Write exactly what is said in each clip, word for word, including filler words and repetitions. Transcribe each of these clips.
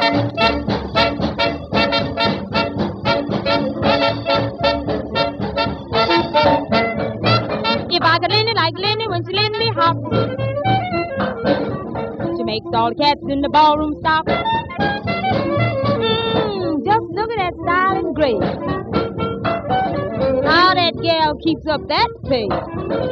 If I could Lenny like Lenny when she Lenny hop, she makes all the cats in the ballroom stop. Mm, just look at that style and grace. How that gal keeps up that pace.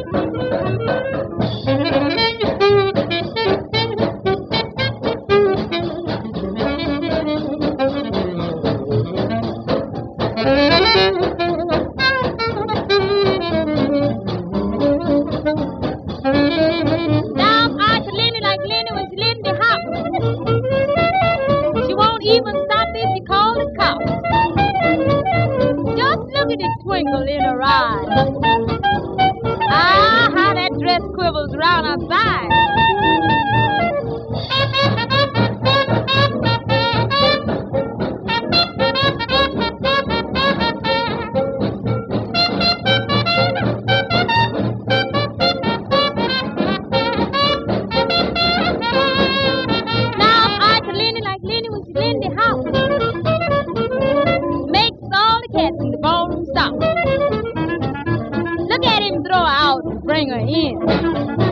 Now I could Lenny like Lenny when she Lenny hop. She won't even stop if you call the cops. Just look at the twinkle in her eyes. Ah, how that dress quivers round her thighs. Now I could Lenny like Lenny when she Lenny hop. Makes all the cats in the ballroom stop. Look at him throw her out and bring her in.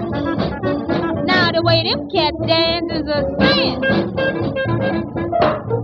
Now the way them cats dance is a sin.